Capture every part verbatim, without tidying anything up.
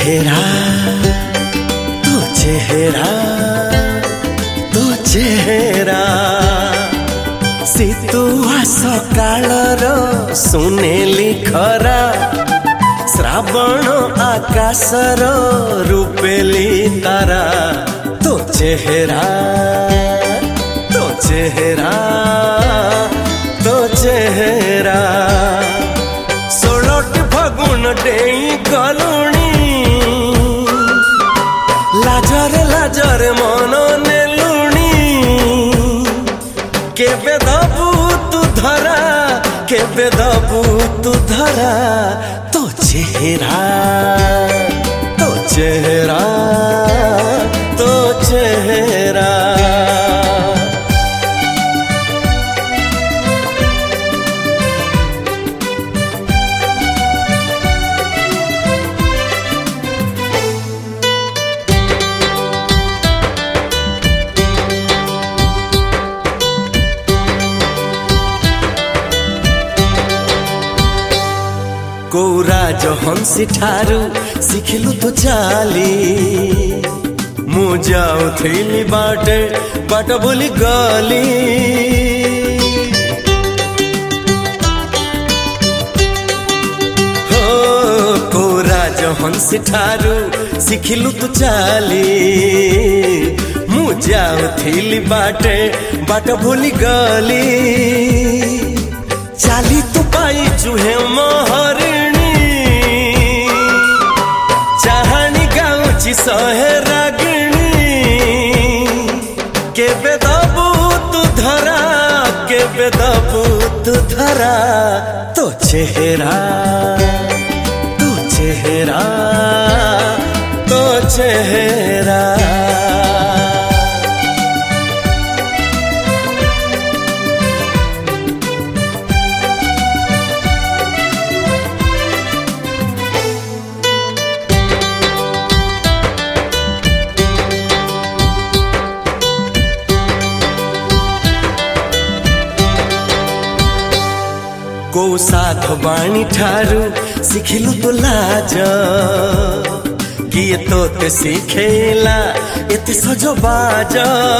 चेहरा तो चेहरा तो चेहरा शीतुआ सकाळर सुनेली खरा श्रावण आकाशर रूपेली तारा तो चेहरा तो चेहरा तो चेहरा षोलटी फगुण डेई गलुणी लाजरे लाजरे मन नेलुणी केबे दबू तू धरा केबे दबू तू धरा तो चेहरा तो चेहरा तो चेहरा कौराज हंसी ठारू शिखिलु तो चाली मु जाऊ थैली बाटे बाट बोली गली हो कौराज हंसी ठारू शिखिलु तो चाली मु जाऊ थैली बाटे बाट बोली गली चाली तो पाई चुहे मोहरिणी चाहनी गाउची सहे रागिणी केबे दबू तू धरा केबे दबू तू धरा तो चेहरा तो चेहरा तो चेहरा को साध बाणी ठारू शिखिलु तो लाज किए तोते शिखेला एते सजो बाज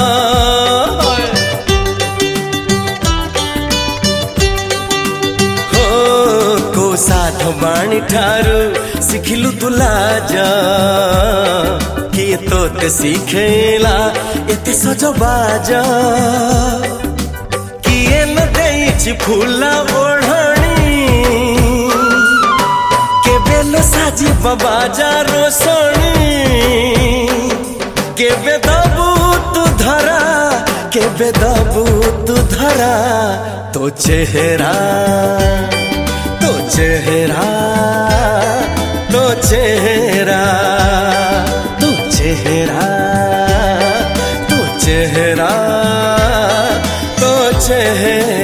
हो को साध बाणी ठारू शिखिलु तो लाज किए तोते शिखेला एते सजो बाज किए न देइछि फूला ओढ़णी केबे साजी बाजा रोसणी केबे दबू तू धरा केबे दबू तू धरा तो चेहरा तो चेहरा तो चेहरा तो चेहरा तो चेहरा तो चेहरा